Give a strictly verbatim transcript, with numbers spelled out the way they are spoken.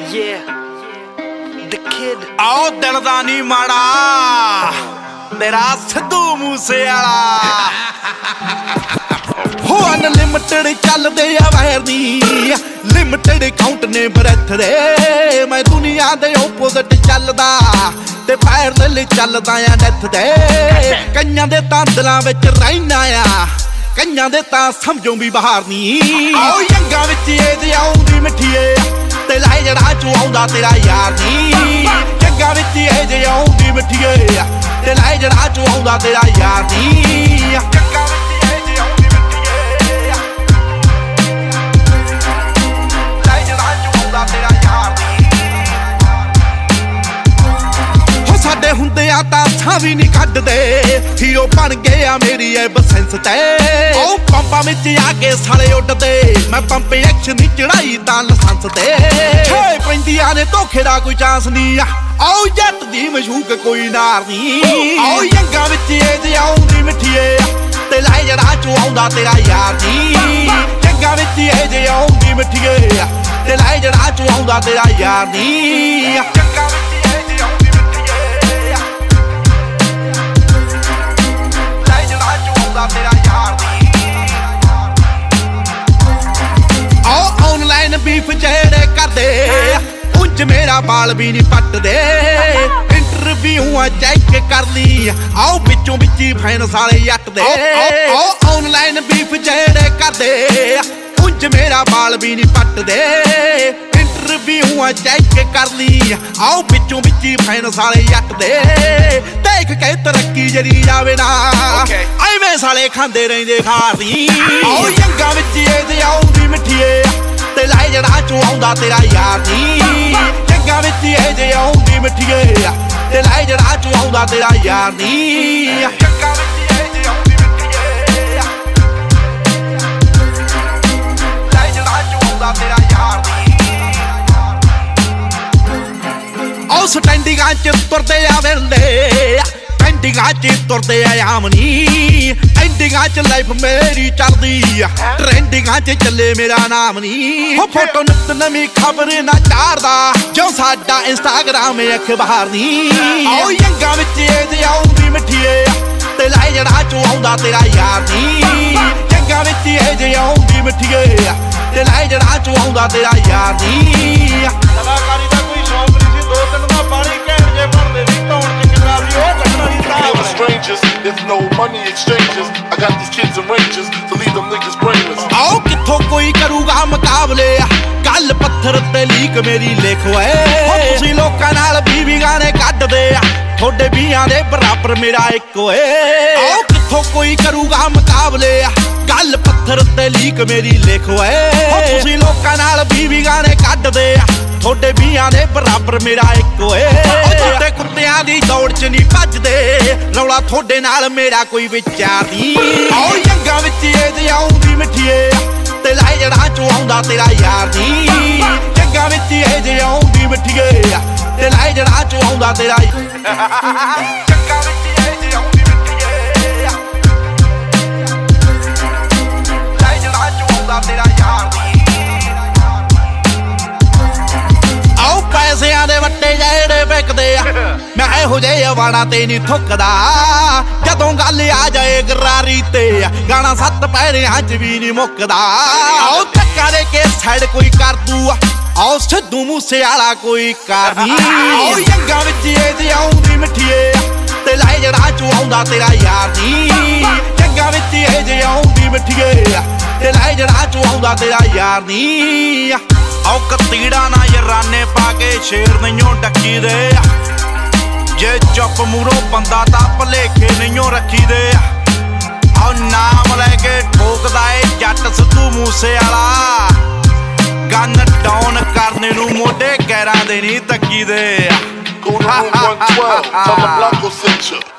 Yeah, the kid. आओ दिल दा नी माड़ा तेरा सिद्धू मूसे वाला हो अनलिमिटेड चलदे आ वायर नी लिमिटेड काउंट ने ब्रेथ दे मैं दुनिया दे ओपोजिट चलदा ते पैर ले चलदा आ डेथ दे कईयां दे तां दिलां विच रहना आ कईयां दे तां समझों भी बाहर नी आओ यंगा विच ए ते आउंदी मिठीए ते लाई जड़ा चू आउंदा तेरा यार नी यंगा विच ए जे आउंदी मिठीए ते लाई जड़ा चू आउंदा तेरा यार नी यंगा विच ए जे आउंदी मिठीए लाई जड़ा चू आउंदा तेरा यार नी हो साडे हुंदे आ तां सां भी नहीं कड्डदे हीरो बन गए आ मेरी ए बसेंस ते ओ पंपां विच आके साले उड्डदे मैं पंप एक्शन दी चढ़ाई तां लाइसेंस ते छे पैंदियां ने धोखे दा कोई चांस नहीं आओ जट दी मशूक कोई नार नहीं आओ यंगा विच ए जे आउंदी मिठीए ते लाई जड़ा चू आउंदा तेरा यार नी यंगा विच ए जे आउंदी मिठीए ते लाई जड़ा चू आउंदा तेरा यार नी यंगा विच ए जे आउंदी मिठीए लाई जड़ा चू आउंदा तेरा यार ऑनलाइन बीफ जेड़े करदे उंज मेरा बाल भी नहीं पटदे इंटरव्यू चेक कर ली आओ बिचों बिची फैन साले जट दे ऑनलाइन बीफ जेड़े करदे उंज मेरा बाल भी नहीं पटदे इंटरव्यू चेक कर ली आओ बिचों बिची फैन साले जट दे देख के तरक्की जरी जावे ना एवें साले खांदे रहिंदे खारी आओ यंगा विच ए ते आउंदी मिठीए ते लाई जड़ा चू आउंदा तेरा यार नी यंगा विच ए जे आउंदी मिठीए ते लाई जड़ा चू आउंदा तेरा यार नी यंगा विच ए जे आउंदी मिठीए लाई जड़ा चू आउंदा तेरा यार नी ओ स्टैंडिंगां च तुरदे आ वेंदे एंडिंगां च तुरदे आ आमनी एंडिंगां च लाइफ मेरी चलदी ट्रेंडिंगां च चले मेरा नाम नी हो फोटो नित नवीं खबर ना चारदा जो साडा इंस्टाग्राम अखबार नी आओ यंगा विच ए ते आउंदी मिठीए ते लाई जड़ा चू आउंदा तेरा यार नी यंगा विच ए जे आउंदी मिठीए ते लाई जड़ा चू आउंदा तेरा यार नी कलाकारी दा कोई शौक नहीं सी दो तीन दा पानी घैंट जे बनदे सी धौण च किन्ना भी ओ कटना नहीं strangers, there's no money exchanges. I got these kids in ranges to leave them niggas brainless. आओ किथों कोई करूगा मुकाबले गल पत्थर ते लीक मेरी लिख ओए तुसीं लोकां नाल बीह बीह गाने कड्डदे थोड़े बीहां दे बराबर मेरा इक ओए आओ किथों कोई करूगा मुकाबले गल पत्थर ते लीक मेरी लिख ओए तुसीं लोकां नाल बीह बीह गाने कड्डदे थोड़े बीहां दे बराबर मेरा इक ओए ते कुत्तियां दी दौड़ च नहीं भजदे रौला थोड़े नाल मेरा कोई विचार नहीं आओ यंगा विच ए ते आउंदी मिठीए ते लाई जड़ा चू आउंदा तेरा यार नी यंगा विच ए जे आउंदी मिठीए ते लाई जड़ा चू आउंदा तेरा यंगा विच ए जे आउंदी मिठीए लाई जड़ा चू आउंदा तेरा यार नी पैसिਆਂ ਦੇ ਵੱਟੇ ਜਿਹੜੇ ਵਿਕਦੇ ਆ ਮੈਂ ਇਹੋ ਜਿਹੇ ਵਾਣਾ ਤੇ ਨਹੀਂ ਥੁੱਕਦਾ ਜਦੋਂ ਗੱਲ ਆ ਜਾਏ ਗਰਾਰੀ ਤੇ ਗਾਣਾ ਸੱਤ ਪੈਰਿਆਂ 'ਚ ਵੀ ਨਹੀਂ ਮੁੱਕਦਾ ਆਓ ਧੱਕਾ ਦੇ ਕੇ ਸਾਈਡ ਕੋਈ ਕਰ ਦੂ ਆਓ ਸਿੱਧੂ ਮੂਸੇ ਵਾਲਾ ਕੋਈ ਕਰ ਨਹੀਂ ਆਓ ਯੰਗਾ ਵਿੱਚ ਇਹ ਤੇ ਆਉਂਦੀ ਮਿਠੀਏ ਤੇ ਲਾਈ ਜੜਾ ਚੂ ਆਉਂਦਾ ਤੇਰਾ ਯਾਰ ਨਹੀਂ ਯੰਗਾ ਵਿੱਚ ਇਹ ਜੇ ਆਉਂਦੀ ਮਿਠੀਏ ਤੇ ਲਾਈ ਜੜਾ ਚੂ ਆਉਂਦਾ ਤੇਰਾ ਯਾਰ ਨਹੀਂ आओ कतीड़ा ना यराने पाके शेर नहीं डकी दे जे चुप मूरों बंदा ता भलेखे नहीं रखी दे आओ नाम लैके ठोकदा ए जट सिद्धू मूसे वाला गन डाउन करने नू मोढे गैरां दे नहीं तकी दे Go to room one twelve, tell the Blanco sent you.